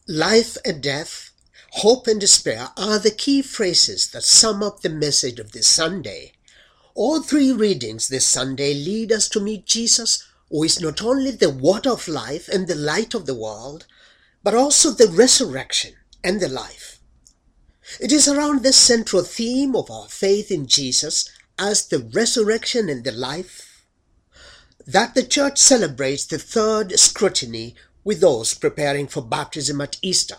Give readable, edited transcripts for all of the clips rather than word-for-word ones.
Life and death, hope and despair are the key phrases that sum up the message of this Sunday. All three readings this Sunday lead us to meet Jesus, who is not only the water of life and the light of the world, but also the resurrection and the life. It is around this central theme of our faith in Jesus as the resurrection and the life that the Church celebrates the third scrutiny with those preparing for baptism at Easter.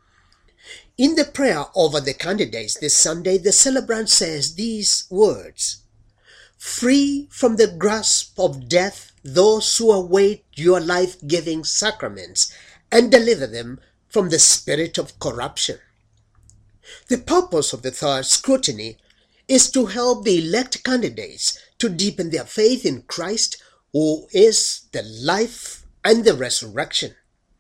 In the prayer over the candidates this Sunday, the celebrant says these words: "Free from the grasp of death those who await your life-giving sacraments, and deliver them from the spirit of corruption." The purpose of the third scrutiny is to help the elect candidates to deepen their faith in Christ, who is the life and the resurrection.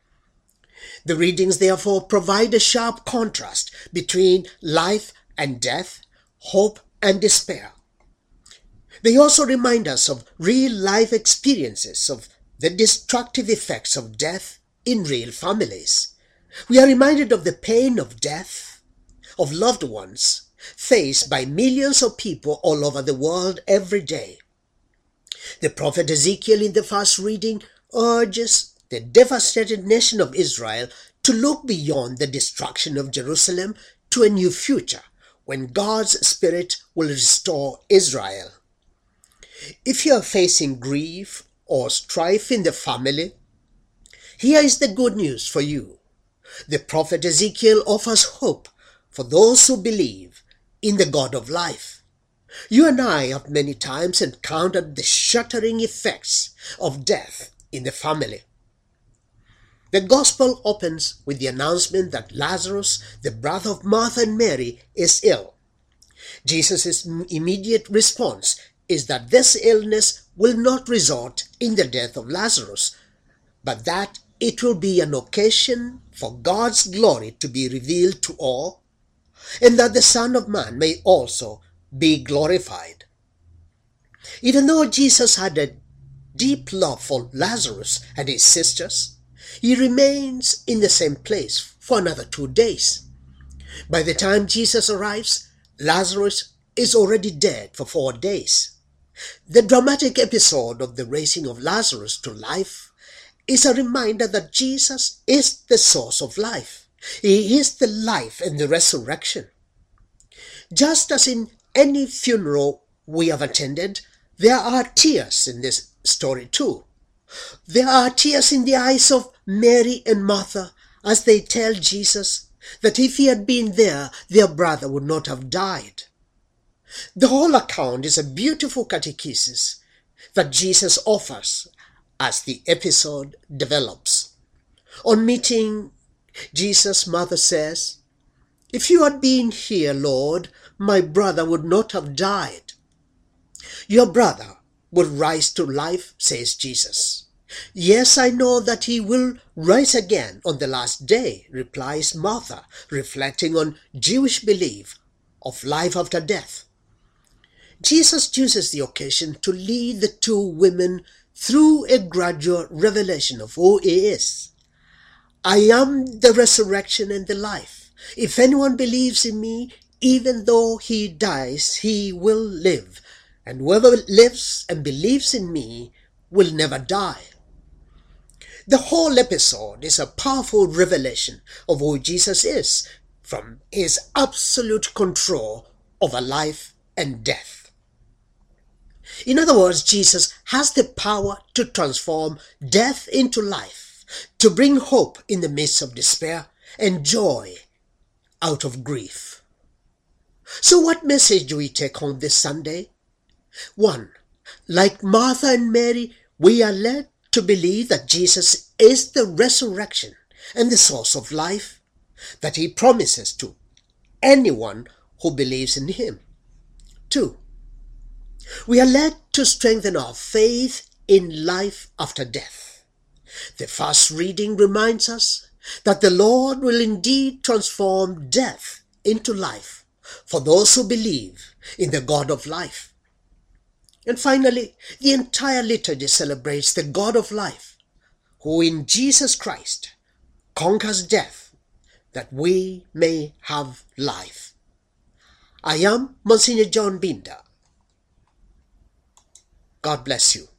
The readings therefore provide a sharp contrast between life and death, hope and despair. They also remind us of real-life experiences of the destructive effects of death in real families. We are reminded of the pain of death, of loved ones, faced by millions of people all over the world every day. The prophet Ezekiel in the first reading urges the devastated nation of Israel to look beyond the destruction of Jerusalem to a new future when God's Spirit will restore Israel. If you are facing grief or strife in the family, here is the good news for you. The prophet Ezekiel offers hope for those who believe in the God of life. You and I have many times encountered the shattering effects of death in the family. The Gospel opens with the announcement that Lazarus, the brother of Martha and Mary, is ill. Jesus' immediate response is that this illness will not result in the death of Lazarus, but that it will be an occasion for God's glory to be revealed to all, and that the Son of Man may also be glorified. Even though Jesus had a deep love for Lazarus and his sisters, he remains in the same place for another 2 days. By the time Jesus arrives, Lazarus is already dead for 4 days. The dramatic episode of the raising of Lazarus to life is a reminder that Jesus is the source of life. He is the life and the resurrection. Just as in any funeral we have attended, there are tears in this story too. There are tears in the eyes of Mary and Martha as they tell Jesus that if he had been there, their brother would not have died. The whole account is a beautiful catechesis that Jesus offers as the episode develops. On meeting Jesus, Mother says, "If you had been here, Lord, my brother would not have died." "Your brother will rise to life," says Jesus. "Yes, I know that he will rise again on the last day," replies Martha, reflecting on Jewish belief of life after death. Jesus uses the occasion to lead the two women through a gradual revelation of who he is. "I am the resurrection and the life. If anyone believes in me, even though he dies, he will live. And whoever lives and believes in me will never die." The whole episode is a powerful revelation of who Jesus is, from his absolute control over life and death. In other words, Jesus has the power to transform death into life, to bring hope in the midst of despair and joy out of grief. So what message do we take home this Sunday? 1. Like Martha and Mary, we are led to believe that Jesus is the resurrection and the source of life, that he promises to anyone who believes in him. 2. We are led to strengthen our faith in life after death. The first reading reminds us that the Lord will indeed transform death into life for those who believe in the God of life. And finally, the entire liturgy celebrates the God of life, who in Jesus Christ conquers death that we may have life. I am Monsignor John Binder. God bless you.